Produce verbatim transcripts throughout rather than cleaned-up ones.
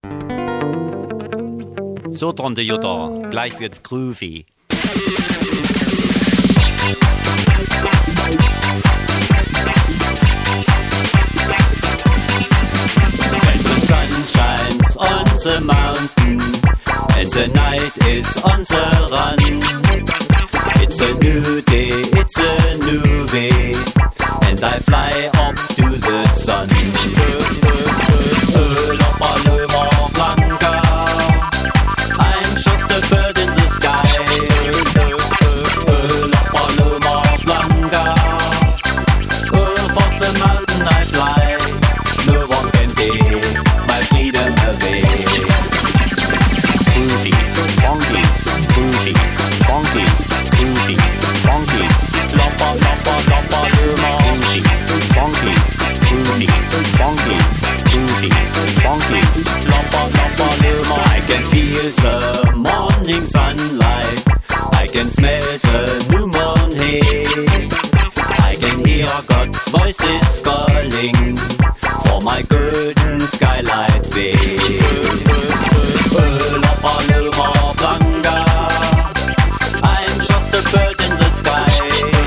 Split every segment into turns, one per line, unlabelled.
So, Tante Jutta, gleich wird's groovy. When the sun shines on the mountain and the night is on the run, it's a new day, it's a new way, and I fly up to the sun. La Paloma Blanca, I'm just a bird in the sky. La Paloma Blanca, over the mountain I fly. No one can take my freedom away. Groovy, funky, groovy, funky, groovy, funky. La pa la pa la Paloma, groovy, funky, groovy, funky, groovy, funky. La pa la Paloma. I can feel the morning sunlight. I can smell the new moon hay. I can hear God's voices calling for my golden skylight way. La Paloma Blanca, I'm just a bird in the sky.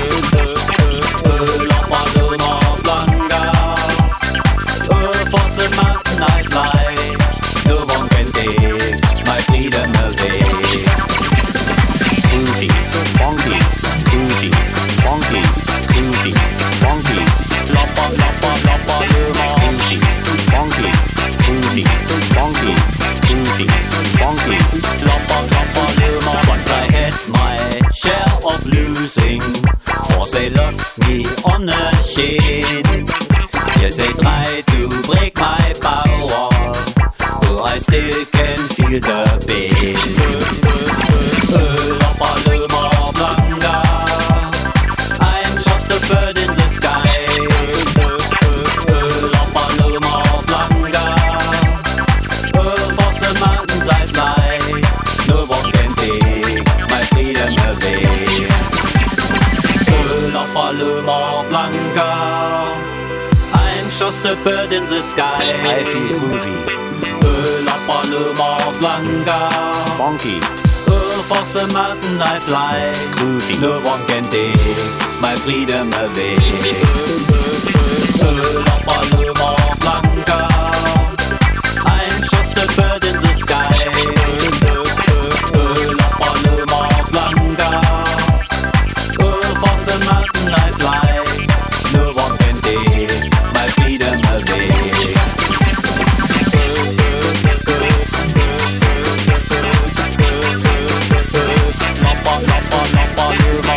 La Paloma Blanca, over the mountain I fly. No one can take my freedom away. Groovy, funky, groovy, funky, groovy, funky. La pa la pa la Paloma, groovy, funky, groovy, funky, groovy, funky. La pa la Paloma. Once I had my share of losing, for they locked me on a chain. Yes, they tried to break my power, but I still can feel the pain. La Paloma Blanca, I'm just a bird in the sky. La Paloma Blanca, over the mountains I fly. No one can take my freedom away. La Paloma Blanca, I'm just a bird in the sky. I feel groovy. La Paloma Blanca, funky. Over the mountain I fly. Groovy. No one can take my freedom away. La Paloma Blanca, I'm just a bird in the sky. La Paloma Blanca, over the mountain I fly. No one can take my freedom away. La pa la pa la Paloma,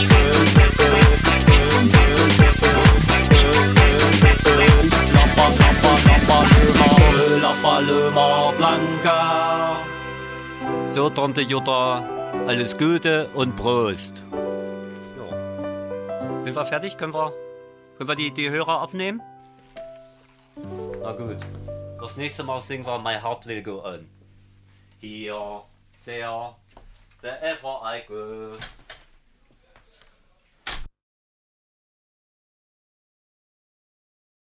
la pa la pa la Paloma, la Paloma Blanca. So, Tante Jutta, alles Gute und Prost. Ja. Sind wir fertig? Können wir, können wir die, die Hörer abnehmen? Na gut. Das nächste Mal singen wir My Heart Will Go On. Here, there, wherever I go.